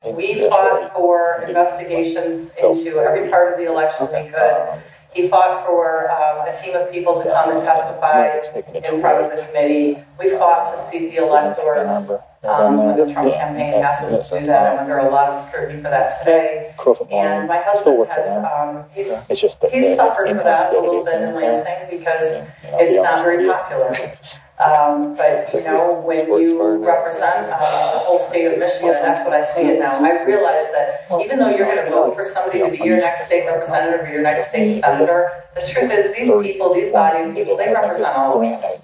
We fought for investigations into every part of the election we could. He fought for a team of people to come and testify in front of the committee. We fought to seat the electors when the Trump campaign asked us to do that. I'm under a lot of scrutiny for that today. And my husband has, he's suffered for that a little bit in Lansing because it's not very popular. But, you know, when you represent the whole state of Michigan, and that's what I see it now, I realize that even though you're going to vote for somebody to be your next state representative or your next state senator, the truth is these people, these body of people, they represent all of us.